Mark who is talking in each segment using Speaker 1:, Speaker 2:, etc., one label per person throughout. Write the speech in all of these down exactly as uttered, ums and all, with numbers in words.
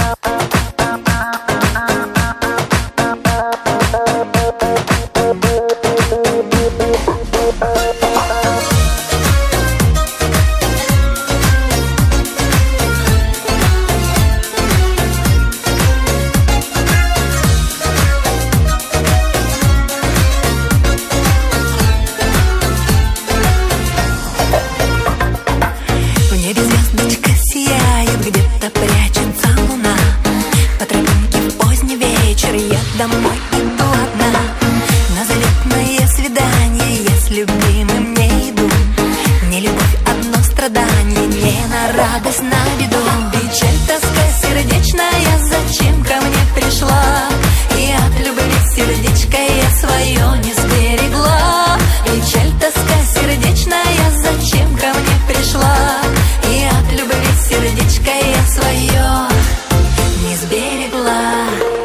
Speaker 1: Домой иду одна на заветное свидание. Я с любимым не иду. Не любовь, одно страдание, не на радость, на беду. Печаль, тоска сердечная, зачем ко мне пришла? И от любви сердечко я свое не сберегла. Печаль, тоска сердечная, зачем ко мне пришла? И от любви сердечко я свое не сберегла.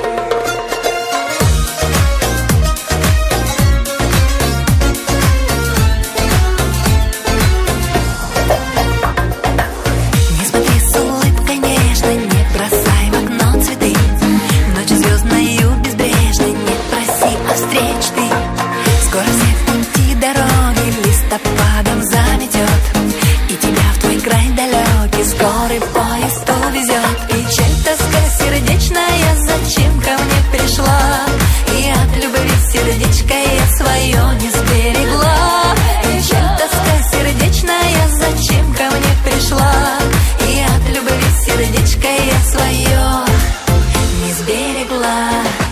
Speaker 1: Листопадом заметет, и тебя в твой край далекий скорый поезд увезет. Печаль, тоска сердечная, зачем ко мне пришла? И от любви сердечко я свое не сберегла. Печаль, тоска сердечная, зачем ко мне пришла? И от любви сердечко я свое не сберегла.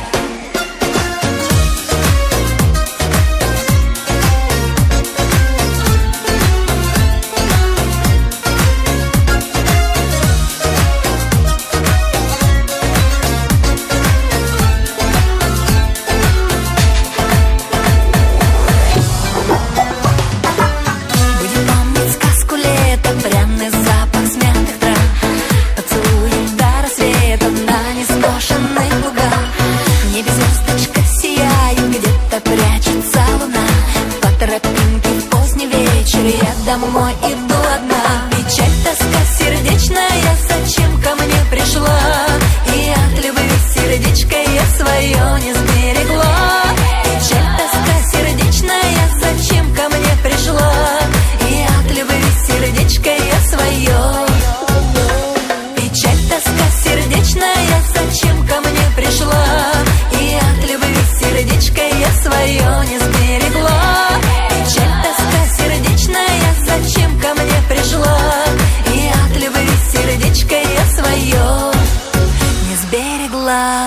Speaker 1: Домой иду одна. Печаль, тоска сердечная, зачем ко мне пришла? И от любви сердечко я свое не сберегла. Печаль, тоска сердечная, зачем ко мне пришла? И от любви сердечко я свое. Печаль, тоска сердечная, зачем ко мне пришла? И от любви сердечко я свое не сберегла. Печаль, тоска сердечная, зачем ко мне пришла? И от любви сердечко я свое не сберегла.